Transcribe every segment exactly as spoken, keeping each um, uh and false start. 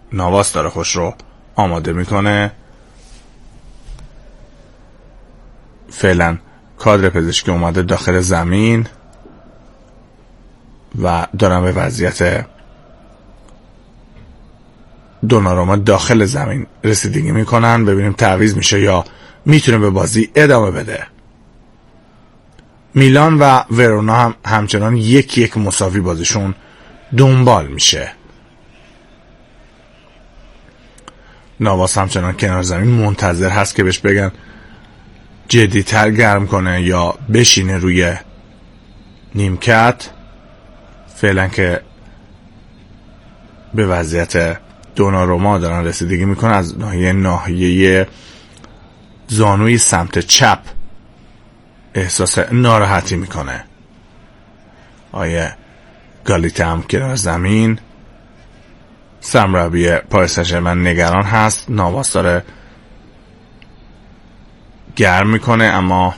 نواس داره خوش رو آماده میکنه. فعلا کادر پزشکی اومده داخل زمین و دارن به وضعیت دوناروما داخل زمین رسیدگی میکنن. ببینیم تعویض میشه یا میتونه به بازی ادامه بده. میلان و ورونا هم همچنان یک یک مساوی بازیشون دنبال میشه. نواس همچنان کنار زمین منتظر هست که بهش بگن جدی‌تر گرم کنه یا بشینه روی نیمکت. فعلا که به وضعیت دوناروما دارن رسیدگی میکنن. از ناحیه ناحیه زانوی سمت چپ احساس ناراحتی میکنه. آیه گالیته هم کنار زمین. سرمربی پاریس سن ژرمن نگران هست. نواس داره گرم میکنه اما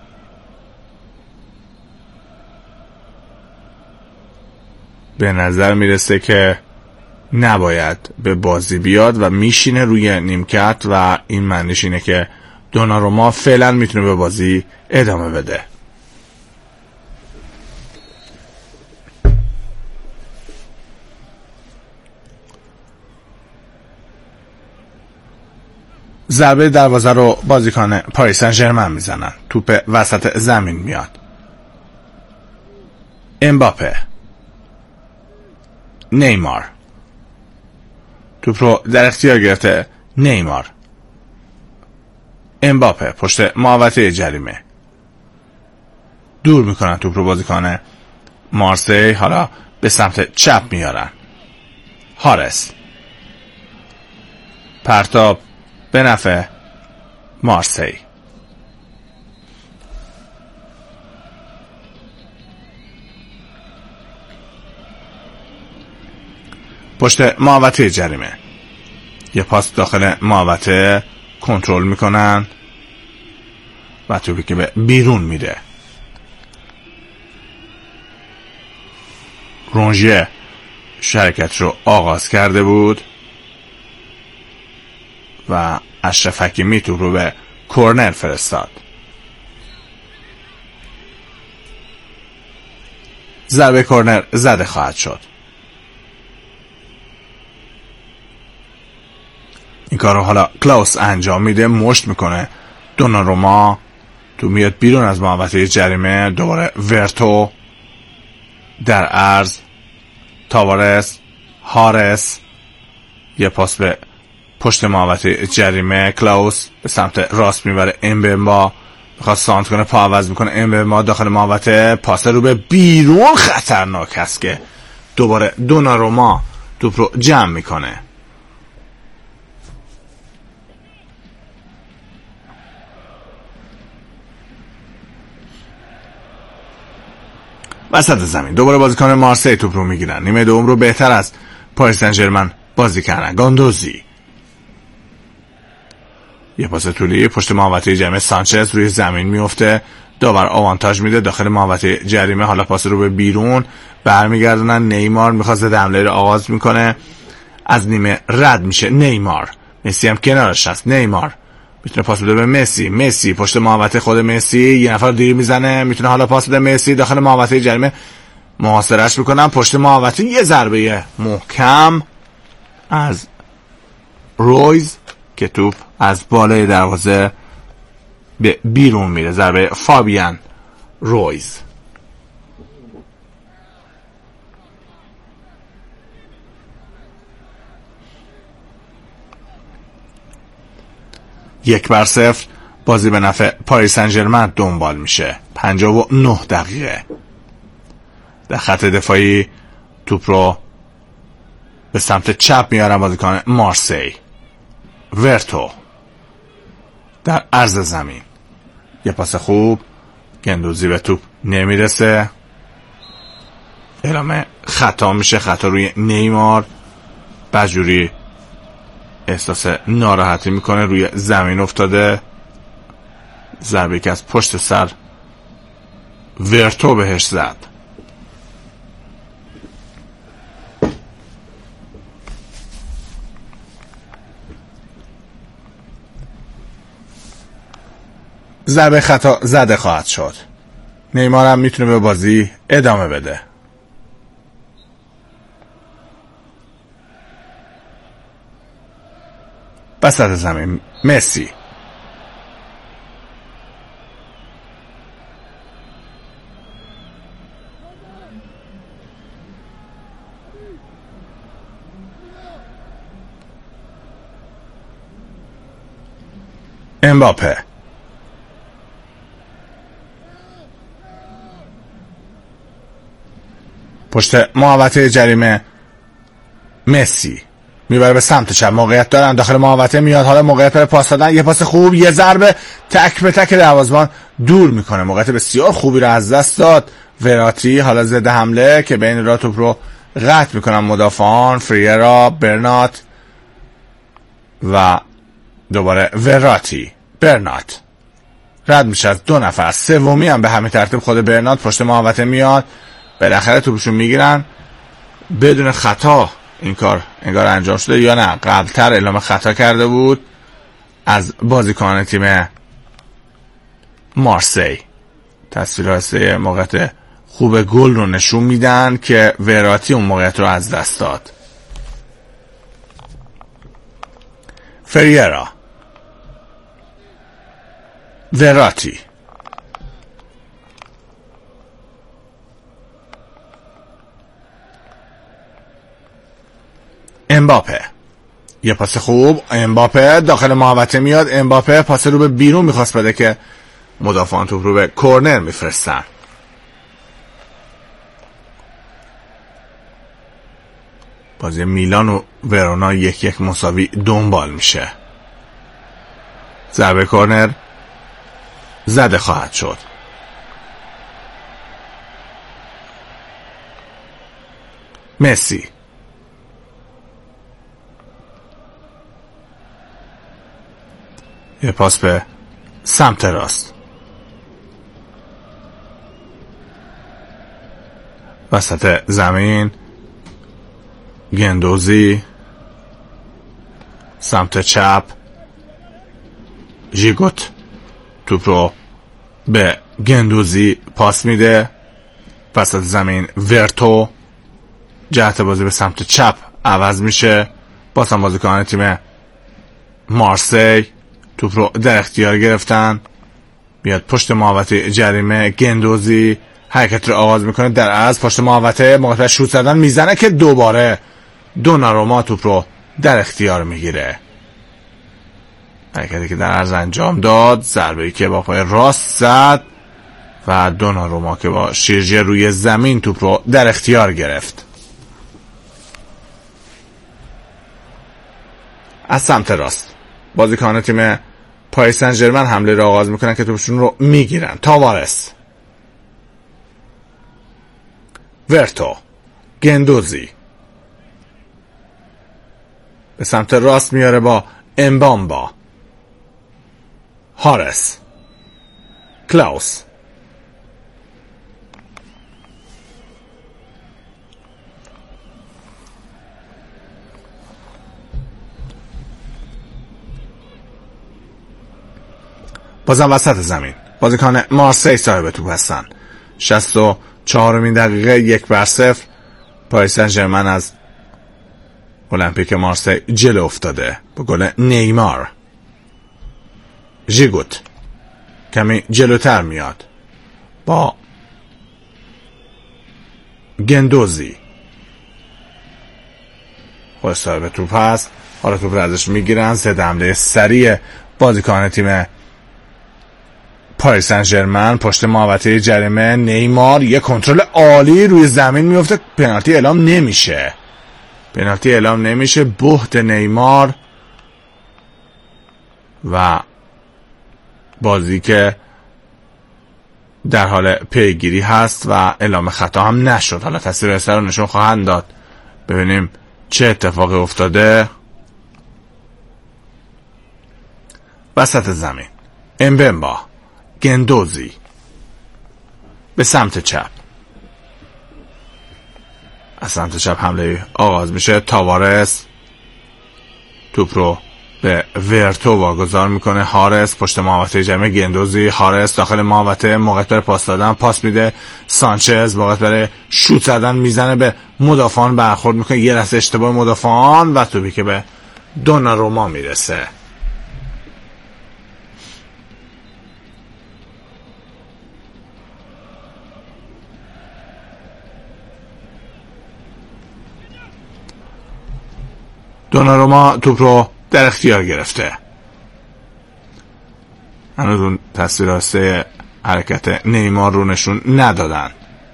به نظر میرسه که نباید به بازی بیاد و میشینه روی نیمکت و این معنیش اینه که دوناروما فعلا میتونه به بازی ادامه بده. ضربه دروازه رو بازیکن پاریس سن ژرمن میزنن. توپ وسط زمین میاد. امباپه، نیمار، توپ رو در اختیار گرفته. نیمار، امباپه پشت محوطه جریمه دور میکنن توپ رو بازیکن مارسی. حالا به سمت چپ میارن. هارس، پرتاب به نفع مارسی. پشت محوطه جریمه یه پاس داخل محوطه کنترل میکنن و توپی که به بیرون میره. رونژیه شرکت رو آغاز کرده بود و اشرف حکیمی توپ رو به کورنر فرستاد. ضربه کورنر زده خواهد شد. این کار رو حالا کلاوس انجام میده. مشت میکنه دوناروما. تو میاد بیرون از محوطه جریمه. دوباره ورتو در عرض. تاوارس، هارس، یه پاس به پشت محوطه جریمه. کلاوس به سمت راست میبره. امبمبا میخواد سانت کنه، پا عوض میکنه. امبمبا داخل محوطه، پاس رو به بیرون. خطرناک هست که دوباره دوناروما توپ رو جمع میکنه. وسط زمین دوباره بازیکن مارسی توپ رو میگیرن. نیمه دوم رو بهتر از پاریس سن ژرمن بازی کردن. گاندوزی، یه پاس طولی پشت محوطه جریمه. سانچز روی زمین میفته. داور آوانتاژ میده داخل محوطه جریمه. حالا پاس رو به بیرون برمیگردونن. نیمار میخواد ضد حمله رو آغاز میکنه. از نیمه رد میشه نیمار. مسی هم کنارش هست. نیمار میتونه پاس بده به مسی. مسی پشت محوطه خود مسی یه نفر دیر میزنه. میتونه حالا پاس بده مسی داخل محوطه جریمه. محاصرهش میکنن پشت محوطه. یه ضربه محکم از رویز که توپ از بالای دروازه به بیرون میره. ضربه فابیان رویز. یک بر صفر بازی به نفع پاریس سن ژرمن دنبال میشه. پنجاه و نه دقیقه. در خط دفاعی توپ رو به سمت چپ میارن بازیکن مارسی. ورتو در عرض زمین یه پاس خوب. گندوزی به توپ نمیرسه. اعلام خطا میشه. خطا روی نیمار. بجوری احساس ناراحتی میکنه. روی زمین افتاده. ضربه که از پشت سر ورتو بهش زد. ضربه خطا زده خواهد شد. نیمار هم میتونه به بازی ادامه بده. وسط زمین مسی. امباپه. پشت محوطه جریمه مسی میبره به سمت چپ، موقعیت دارن داخل محوطه، میاد حالا موقعیت برای پاس دادن، یه پاس خوب، یه ضربه تک به تک دروازه‌بان دور میکنه. موقعیت بسیار خوبی رو از دست داد وراتی. حالا ضد حمله که بین را توپ رو قطع میکنن مدافعان، فریرا، برنات و دوباره وراتی. برنات رد میشه از دو نفر، سومی هم به همین ترتیب خود برنات پشت محوطه میاد، بالاخره توپشون میگیرن بدون خطا. این کار انگار انجام شده یا نه قبلتر اعلام خطا کرده بود از بازیکنان تیم مارسی. تصویرات موقعیت خوب گل رو نشون میدن که وراتی اون موقعیت رو از دست داد. فریرا، وراتی، امباپه، یه پاس خوب، امباپه داخل محوطه میاد، امباپه پاس رو به بیرون میخواست بده که مدافعان توپ رو به کورنر میفرستن. بازی میلان و ورونا یک یک مساوی دنبال میشه. ضربه کورنر زده خواهد شد. مسی، یه پاس به سمت راست، وسط زمین گندوزی، سمت چپ ژیگوت توپ رو به گندوزی پاس میده، وسط زمین ورتو، جهت بازی به سمت چپ عوض میشه، بازم بازیکنان تیم مارسی توپ رو در اختیار گرفتن، بیاد پشت محوطه جریمه، گندوزی حرکت رو آغاز میکنه در عرض پشت محوطه، موقع شوت زدن میزنه که دوباره دوناروما توپ رو در اختیار میگیره. حرکتی که در عرض انجام داد، ضربه‌ای که با پای راست زد و دوناروما که با شیرجه روی زمین توپ رو در اختیار گرفت. از سمت راست بازیکن تیم پاریس سن ژرمن حمله رو آغاز میکنن که توپشون رو میگیرن. تاوارس، ورتو، گندوزی به سمت راست میاره با امبامبا، هارس، کلاوس، بازم وسط زمین بازیکن مارسی صاحب توپ هستن. شصت و چهارمین دقیقه یک بر صفر پاریس سن ژرمن از المپیک مارسی جلو افتاده با گل نیمار. ژیگوت کمی جلوتر میاد با گندوزی، خود صاحب توپ هست، حالا توپ رو ازش میگیرن. سه حمله سریع بازیکن تیم پاریس سن ژرمن پشت محوطه جریمه، نیمار یه کنترل عالی روی زمین میفته، پنالتی اعلام نمیشه، پنالتی اعلام نمیشه، بهت نیمار و بازی که در حال پیگیری هست و اعلام خطا هم نشد. حالا تصویر اثر رو نشون خواهند داد، ببینیم چه اتفاقی افتاده. وسط زمین امبمبا، گندوزی به سمت چپ، از سمت چپ حمله آغاز میشه. تاوارس توپ رو به ورتو واگذار میکنه. هارس پشت محوطه جریمه گندوزی. هارس داخل محوطه موقعیت برای پاس دادن پاس میده. سانچز موقعیت برای شوت زدن میزنه به مدافعان برخورد میکنه. یه لحظه اشتباه مدافعان و توپی که به دوناروما میرسه. دوناروما توپ رو در اختیار گرفته. هنوز اون تصویر راسته حرکت نیمار رو نشون ندادن.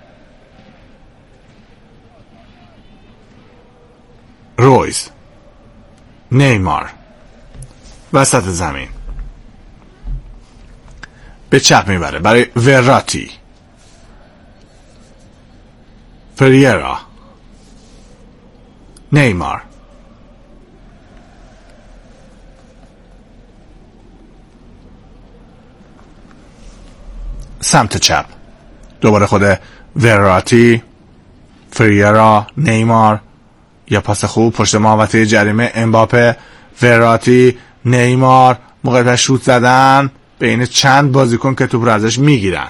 رویز، نیمار وسط زمین به چپ میبره برای وراتی. فریرا، نیمار، سمت چپ دوباره خود وراتی، فریرا، نیمار. یا پاس خوب پشت محوطه جریمه. امباپه، وراتی، نیمار. موقع شوت زدن بین چند بازیکن که توپ رو ازش میگیرن.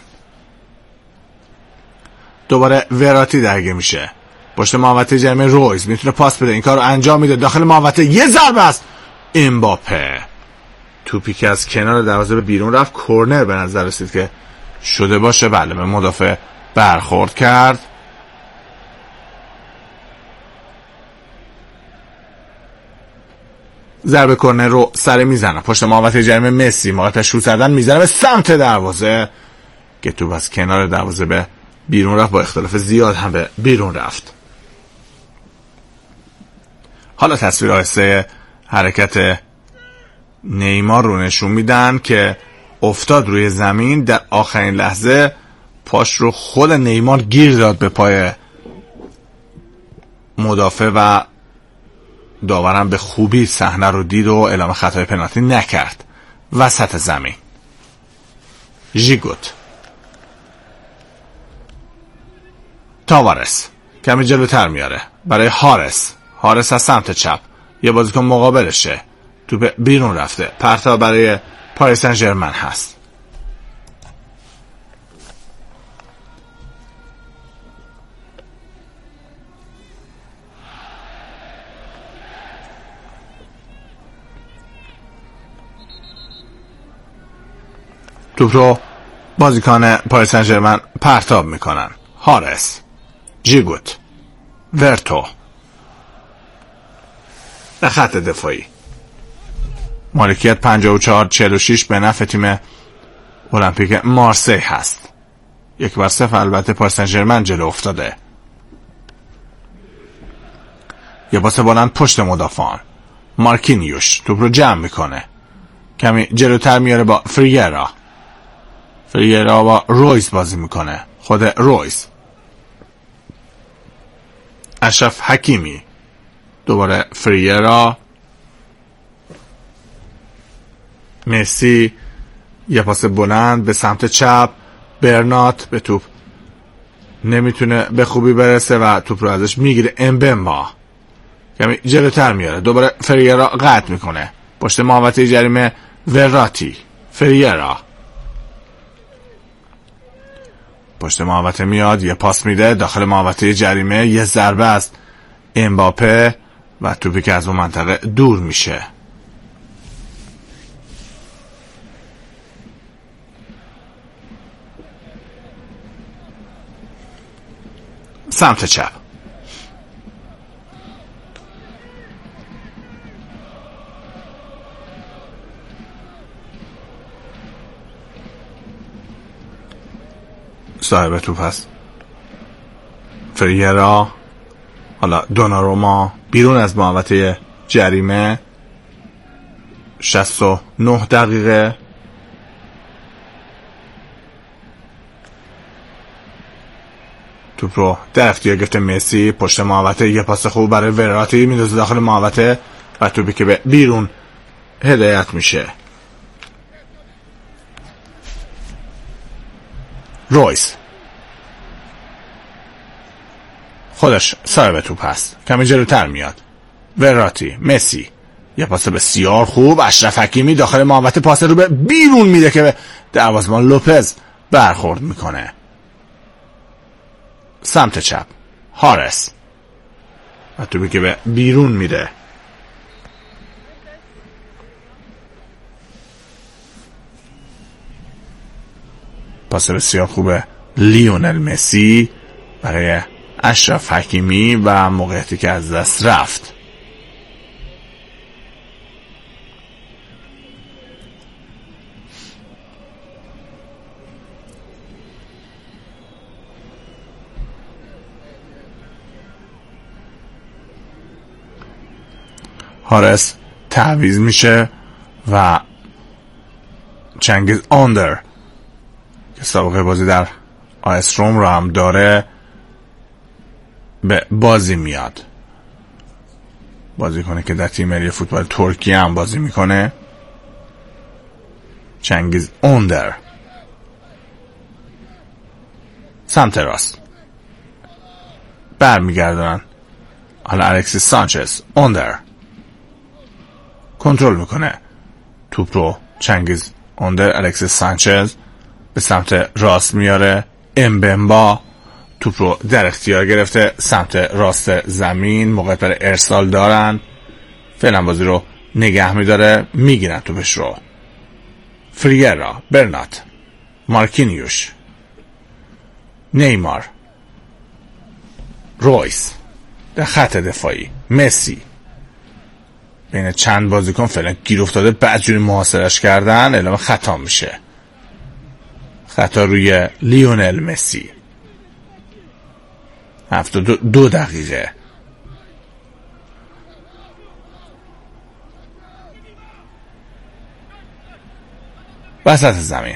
دوباره وراتی درگیر میشه پشت محوطه جریمه. رویز میتونه پاس بده، این کار رو انجام میده داخل محوطه. یه ضربه است. امباپه توپی که از کنار دروازه به بیرون رفت. کورنر به نظر رسید که شده باشه. بله، به مدافع برخورد کرد. ضربه کورنر رو سر میزنه پشت محوطه جریمه. مسی موقع شوت زدن میزنه به سمت دروازه که توپ از کنار دروازه به بیرون رفت. با اختلاف زیاد هم به بیرون رفت. حالا تصویر آهسته حرکت نیمار رو نشون میدن که افتاد روی زمین. در آخرین لحظه پاش رو خود نیمار گیر داد به پای مدافع و داورم به خوبی صحنه رو دید و اعلام خطای پنالتی نکرد. وسط زمین ژیگوت، تاوارس کمی جلوتر میاره برای هارس. هارس از سمت چپ یه بازیکن مقابلشه. توپ بیرون رفته. پرتاب برای پاریس سن ژرمن هست. توپ رو بازیکن پاریس سن ژرمن پرتاب میکنن. هارس، ژیگوت، ورتو در خط دفاعی. مالکیت پنجاه و چهار چهل و شش به نفع تیم المپیک مارسی هست. یک بر صفر البته پاریس سن ژرمن جلو افتاده. یه پاس بلند پشت مدافعان. مارکینیوش توپ رو جمع میکنه. کمی جلوتر میاره با فریرا. فریرا با رویز بازی میکنه. خود رویز. اشرف حکیمی. دوباره فریرا. مسی. یه پاس بلند به سمت چپ. برنات به توپ نمیتونه به خوبی برسه و توپ رو ازش میگیره. امبمبا کمی جلوتر میاره. دوباره فریرا قطع میکنه پشت محوطه جریمه. وراتی، فریرا پشت محوطه میاد. یه پاس میده داخل محوطه جریمه. یه ضربه از امباپه و توپی که از اون منطقه دور میشه. سمت چپ صاحب توپ هست فریرا. حالا دوناروما بیرون از محوطه جریمه. شصت و نه دقیقه. توپ رو در اختیار گرفته مسی پشت محوطه. یه پاس خوب برای وراتی میندازه داخل محوطه و توپی که به بیرون هدایت میشه. رویز خودش صاحب توپ هست. کمی جلوتر میاد. وراتی، مسی یه پاس بسیار خوب، اشرف حکیمی داخل محوطه پاس رو به بیرون میده که به دروازه‌بان لوپز برخورد میکنه. سمت چپ هارس و توپی که به بیرون میره. پاس بسیار خوبه لیونل مسی برای اشرف حکیمی و موقعیتی که از دست رفت. هارس تعویض میشه و چنگیز آندر که سابقه بازی در آیس روم رو هم داره به بازی میاد. بازی کنه که در تیم ملی فوتبال ترکیه هم بازی میکنه. چنگیز آندر سمت راست برمیگردن. حالا الکسیس سانچز آندر کنترل میکنه توپ رو. چنگیز آندر الکسیس سانچز به سمت راست میاره. امبمبا توپ رو در اختیار گرفته سمت راست زمین. موقعیت برای ارسال دارن. فعلا بازی رو نگه میداره. میگیرن توپش رو. فریرا، برنات، مارکینیوش، نیمار، رویس در خط دفاعی، مسی بین چند بازیکن فعلا گیر افتاده. بعدجوری محاصرش کردن. اعلام خطا میشه. خطا روی لیونل مسی. هفتاد دو, دو دقیقه. وسط زمین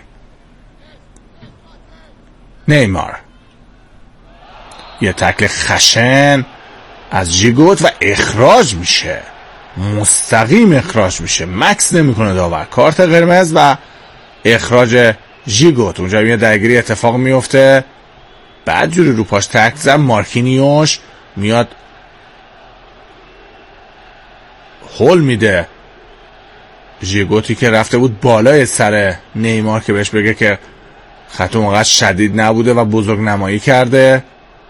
نیمار یه تکل خشن از ژیگوت و اخراج میشه. مستقیم اخراج میشه. مکس نمیکنه داور. کارت قرمز و اخراج ژیگوت. اونجا یه درگیری اتفاق میفته. بعد جوری رو پاش تک زد. مارکینیوش میاد هول میده ژیگوتی که رفته بود بالای سر نیمار که بهش بگه که خط اونقدر شدید نبوده و بزرگ نمایی کرده.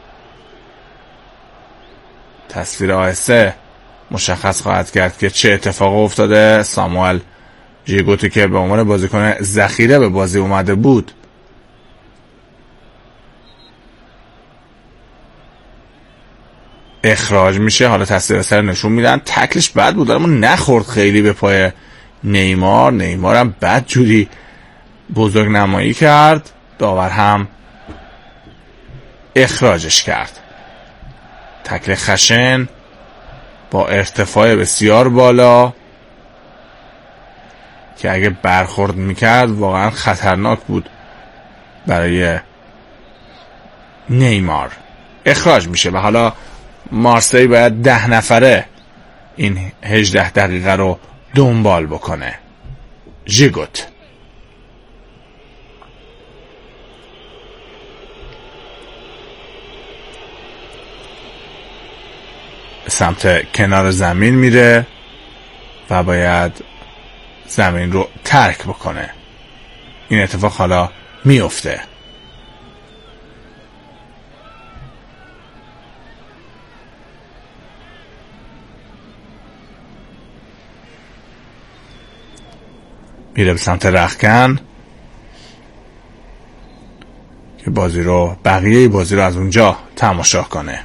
تصویر آهسته مشخص خواهد کرد که چه اتفاق افتاده. ساموئل ژیگوتی که به عنوان بازیکن ذخیره به بازی اومده بود اخراج میشه. حالا تصویر سر نشون میدن. تکلش بد بود اما نخورد خیلی به پای نیمار. نیمار هم بد جوری بزرگ نمایی کرد. داور هم اخراجش کرد. تکل خشن با ارتفاع بسیار بالا که اگه برخورد میکرد واقعا خطرناک بود برای نیمار. اخراج میشه و حالا مارسی باید ده نفره این هجده دقیقه رو دنبال بکنه. ژیگوت سمت کنار زمین میره و باید زمین رو ترک بکنه. این اتفاق حالا میفته. میره به سمت رختکن که بازی رو بقیه بازی رو از اونجا تماشا کنه.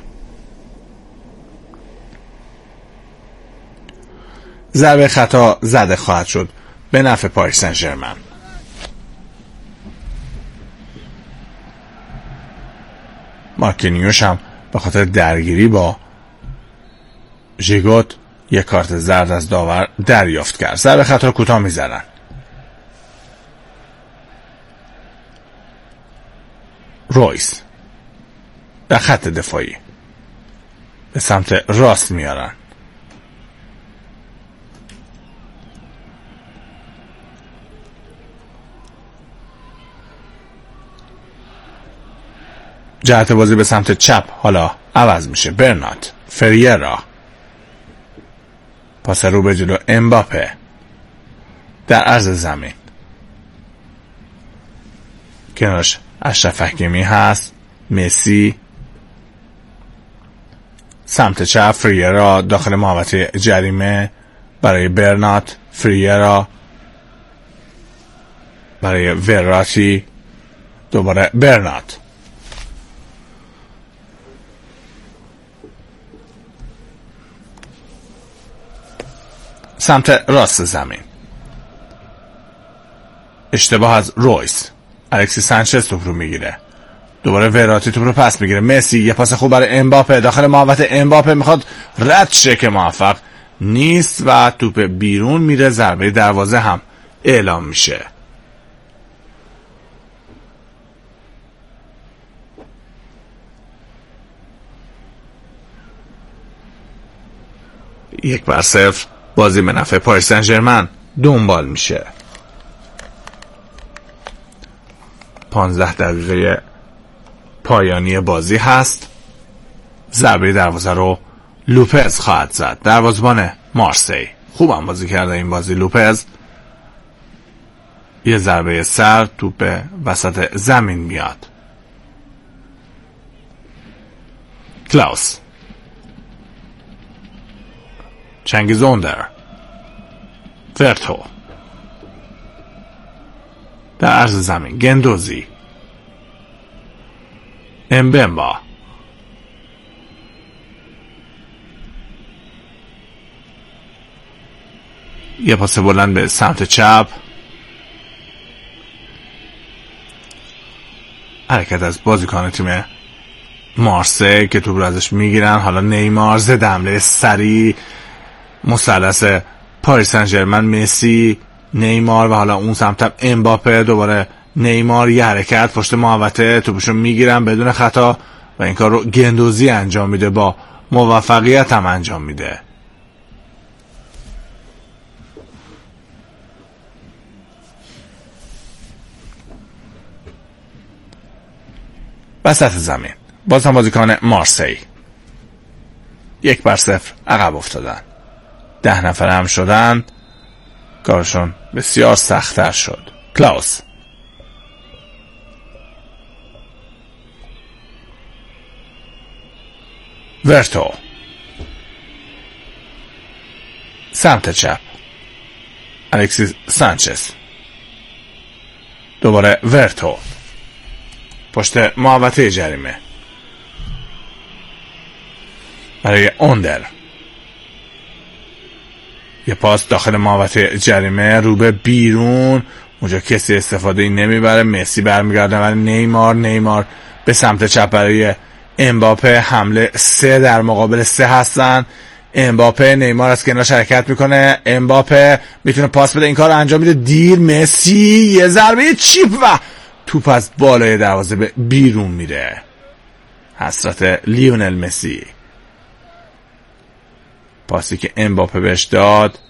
ضربه خطا زده خواهد شد به نفع پاریس سن ژرمن. مارکینیوش هم به خاطر درگیری با ژیگوت یک کارت زرد از داور دریافت کرد. ضربه خطا کوتاه میزنن. رویس در خط دفاعی به سمت راست میارن. جهت بازی به سمت چپ حالا عوض میشه. برنات، فریرا پاس رو به جلو امباپه در عرض زمین، کنارش اشرف حکیمی هست. مسی سمت چپ، فریرا داخل محوطه جریمه برای برنات، فریرا برای وراتی، دوباره برنات. سمت راست زمین، اشتباه از رویس، الکسی سانچز توپ رو میگیره، دوباره وراتی توپ رو پس میگیره. مسی یه پاس خوب برای امباپه داخل محوطه، امباپه میخواد رد شه که موفق نیست و توپ بیرون میره. ضربه دروازه هم اعلام میشه. یک بر صفر بازی به نفع پاریس سن ژرمن دنبال میشه. پانزده دقیقه پایانی بازی هست. ضربه دروازه رو لوپز خواهد زد، دروازه‌بان مارسی. خوبم بازی کرده این بازی لوپز. یه ضربه سر، توپ وسط زمین میاد. کلاوس، چنگیز اوندر، فرتو در عرض زمین، گندوزی، امبمبا، یه پاس بلند به سمت چپ، حرکت از بازیکن تیم مارسی که توپ رو ازش میگیرن. حالا نیمار ضد حمله سریع، مثلث پاریس سن ژرمن، مسی، نیمار و حالا اون سمت امباپه. دوباره نیمار یه حرکت پشت محوطه، توپشو میگیرن بدون خطا و این کار رو گندوزی انجام میده، با موفقیت هم انجام میده. وسط زمین باز هم بازیکن مارسی یک بر صفر عقب افتادن. ده نفر هم شدن، کارشون بسیار سخت‌تر شد. کلاوس، ورتو سمت چپ، الکسی سانچز، دوباره ورتو پشت محوطه جریمه برای اوندر، یه پاس داخل محوطه جریمه رو به بیرون، اونجا کسی استفاده ای نمیبره. مسی برمیگرده ولی نیمار نیمار به سمت چپ برای امباپه. حمله سه در مقابل سه هستن. امباپه، نیمار از کنارش حرکت میکنه، امباپه میتونه پاس بده، این کار انجام میده، دیر. مسی یه ضربه چیپ و توپ از بالای دروازه به بیرون میره. حسرت لیونل مسی. پاسی که امباپه بهش داد،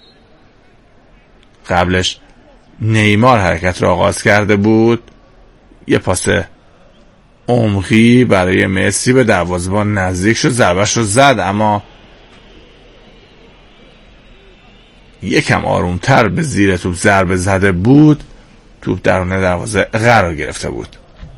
قبلش نیمار حرکت را آغاز کرده بود. یه پاس عمقی برای مسی به دروازه‌بان نزدیک شد، ضربهش رو زد اما یکم آرومتر به زیر توپ ضربه زده بود، توپ درون دروازه قرار گرفته بود.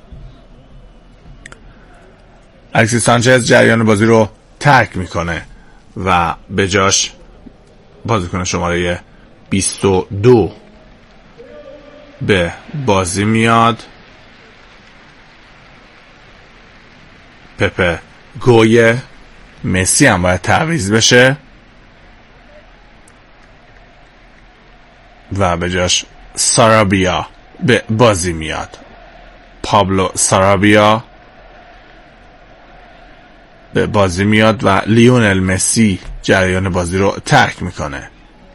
الکسی سانچز جریان بازی رو ترک میکنه و به جاش بازیکن شماره بیست و دو به بازی میاد. پپه گویه. مسی هم باید تعویض بشه و به جاش سارابیا به بازی میاد. پابلو سارابیا به بازی میاد و لیونل مسی جریان بازی رو ترک میکنه.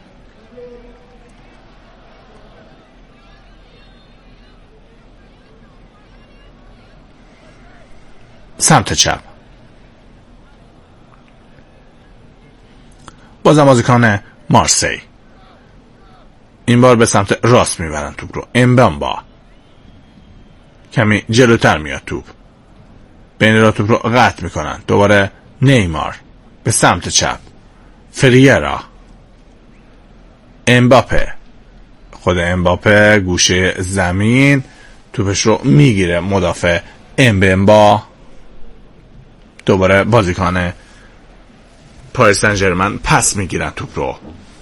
سمت چپ بازم بازیکن مارسی، این بار به سمت راست میبرن توپ رو. امبامبا کمی جلوتر میاد، توپ بین را توپ رو قطع میکنن. دوباره نیمار به سمت چپ، فریرا امباپه. خود امباپه گوشه زمین توپش رو میگیره مدافع امبمبا. دوباره بازیکن پاریس سن ژرمن پس میگیرن توپ رو.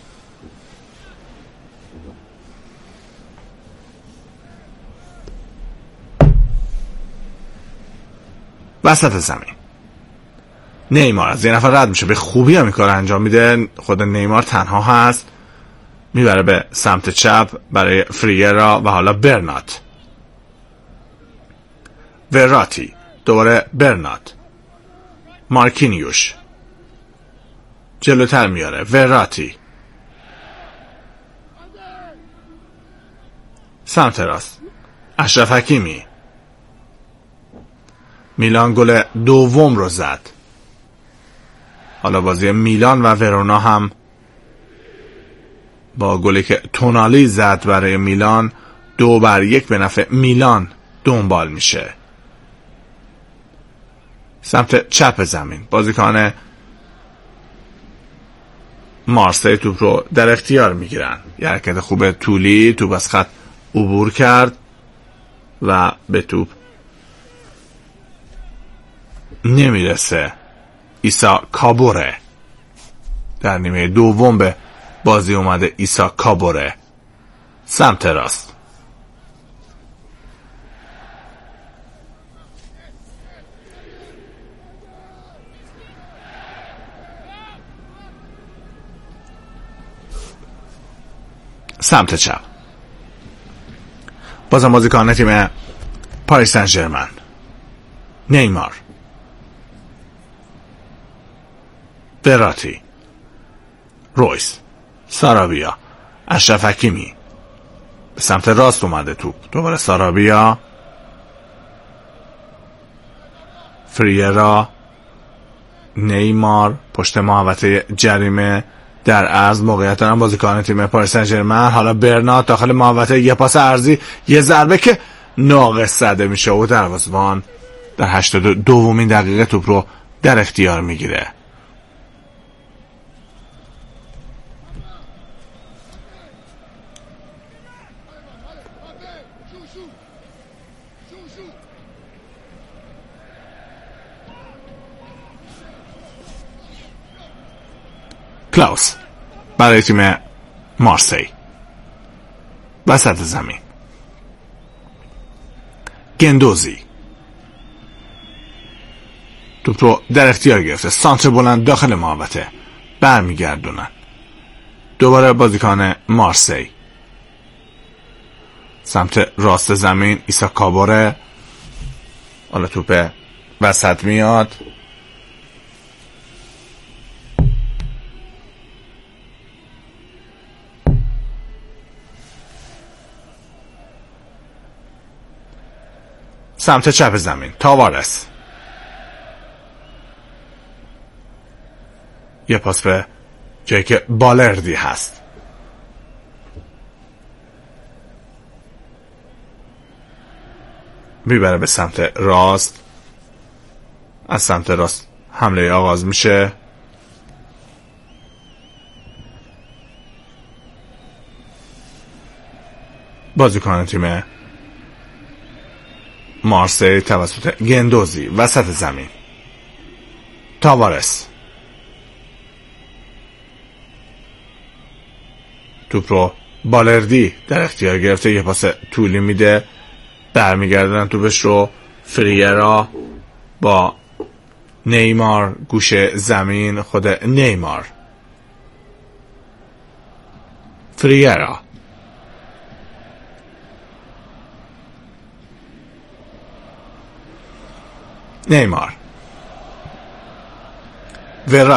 وسط زمین نیمار از یه نفر رد میشه، به خوبی هم کار انجام میده. خود نیمار تنها هست، میبره به سمت چپ برای فریرا و حالا برنات. وراتی، دوباره برنات. مارکینیوش جلوتر میاره. وراتی سمت راست. اشرف حکیمی. میلان گل دوم رو زد. حالا بازی میلان و ورونا هم با گلی که تونالی زد برای میلان دو بر یک به نفع میلان دنبال میشه. سمت چپ زمین بازیکن مارسی توپ رو در اختیار میگیرن. یه حرکت خوب طولی، توپ از خط عبور کرد و به توپ نمیرسه. ایسا کابوره در نیمه دوم به بازی اومده. ایسا کابوره سمت راست. سمت چپ بازم بازیکن تیم پاریس سن ژرمن. نیمار. وراتی. رویس. سارابیا. اشرف حکیمی به سمت راست اومده توپ. دوباره سارابیا. فریرا. نیمار پشت محوطه جریمه در عرض موقعیت دارن بازیکن تیم پاریس سن ژرمن. حالا برنات داخل محوطه، یه پاس عرضی، یه ضربه که ناقص زده میشه و دروازه‌بان در هشتاد و دومین دقیقه توپ رو در اختیار میگیره. کلاوس برای تیم مارسی. وسط زمین گندوزی توپ رو در اختیار گرفته. سانتر بلند داخل محوطه، برمیگردونن. دوباره بازیکن مارسی سمت راست زمین. ایسا کابوره. حالا توپ وسط میاد. سمت چپ زمین تاوارس. یه پاس به جایی که بالردی هست. میبره به سمت راست. از سمت راست حمله آغاز میشه. بازیکن تیم مارسی توسط گندوزی وسط زمین. تاوارس توپ رو بالردی در اختیار گرفته، یه پاس طولی میده، برمیگردن توپش رو. فریرا با نیمار گوشه زمین. خود نیمار. فریرا نیمار. ورا